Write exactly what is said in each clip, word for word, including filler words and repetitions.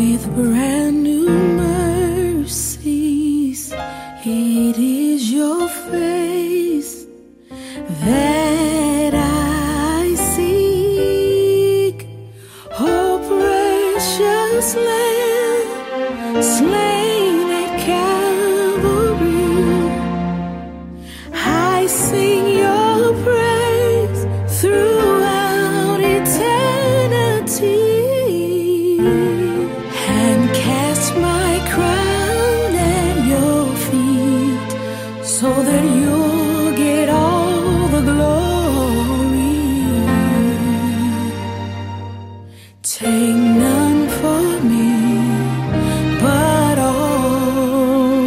with brand new mercies. It is your face that I seek. Oh, precious Lamb, slain at Calvary, I sing your praise throughout eternity, and cast my crown at your feet, so that you'll get all the glory. Take none for me, but all,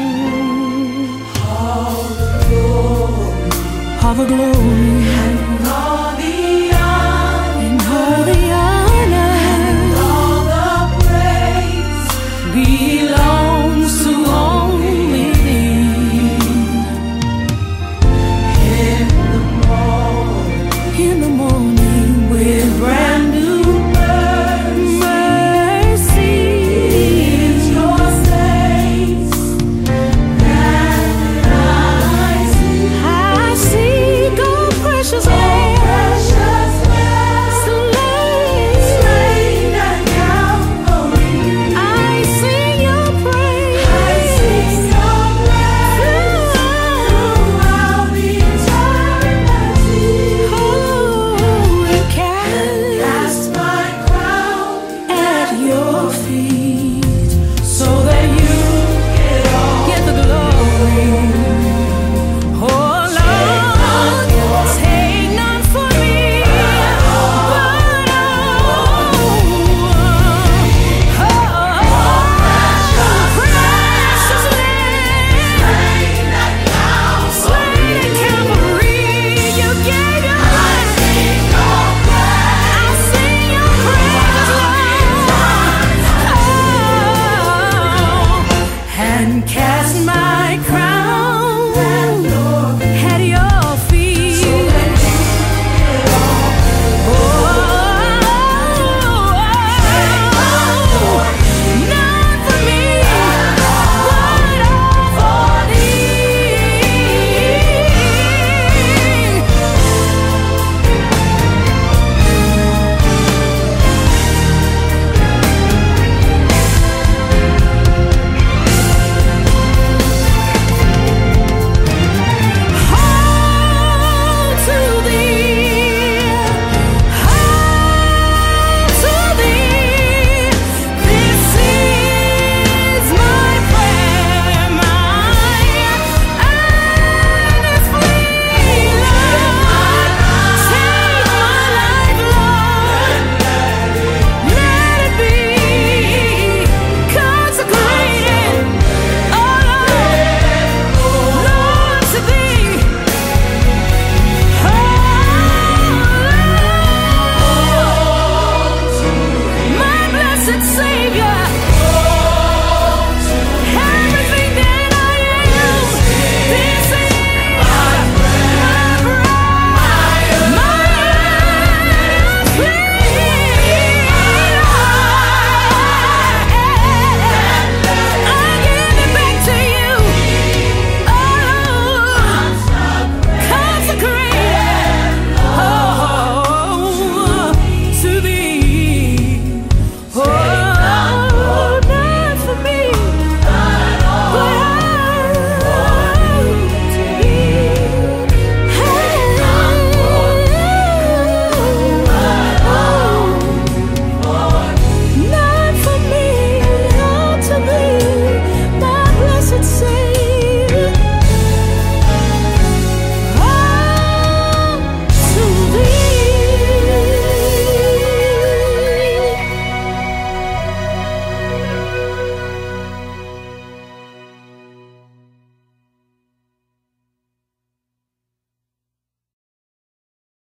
all the glory, all the glory, and all the honor, and all the honor, and all the praise belongs to only thee. In the morning, in the morning, with brand new your feet.